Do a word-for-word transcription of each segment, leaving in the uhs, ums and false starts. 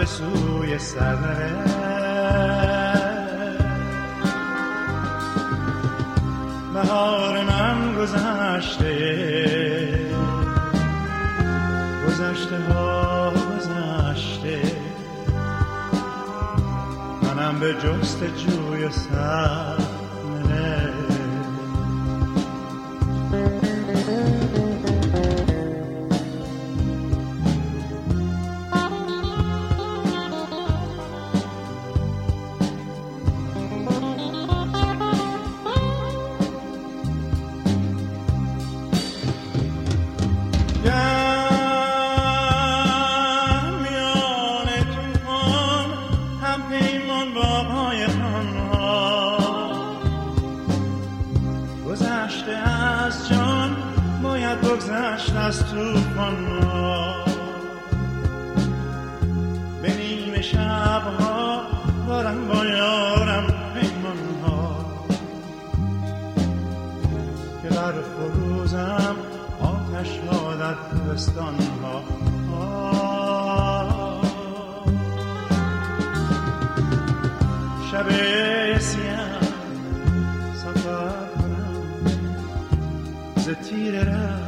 به سوی سرنوشت. بهار من گذشته، گذشته ها گذشته، منم به جستجوی سرنوشت. بگذشت از طوفان ها، به نیمه شبها دارم با یارم پیمان ها، که بر فروزم آتش ها در کوهستان ها. شب سیاه سفر کنم ز تیر ره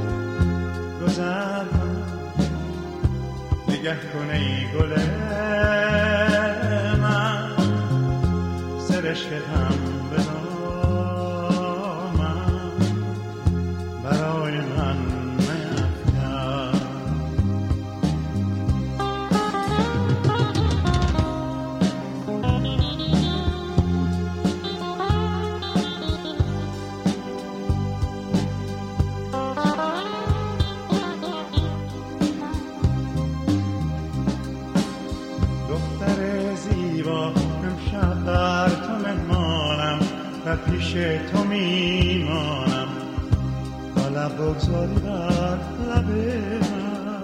گذر کنم، نگه کن ای گل من سرشکم به دامن، برای من میفکن. و پیش تو میمانم تا لب بگذاری بر لب من.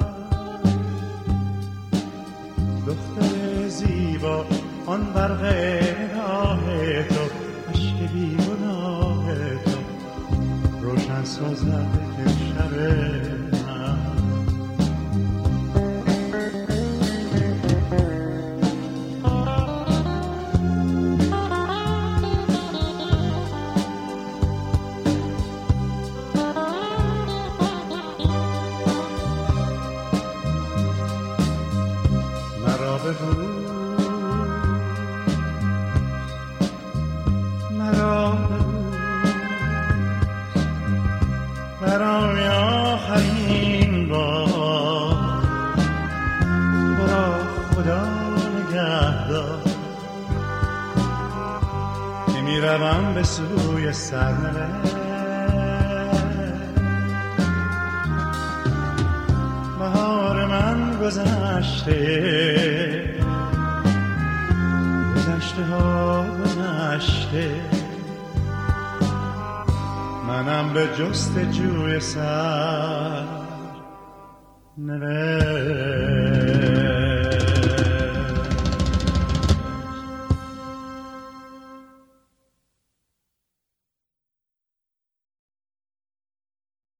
دختر زیبا آن برق نگاه تو، عشق بی گناه تو روشن سازد شب من. برای آخرین بار برا خدا نگه دار که می روم به سوی سرنوشت. بهار من گذشته، گذشته ها گذشته، منم به جستجوی سرنوشت.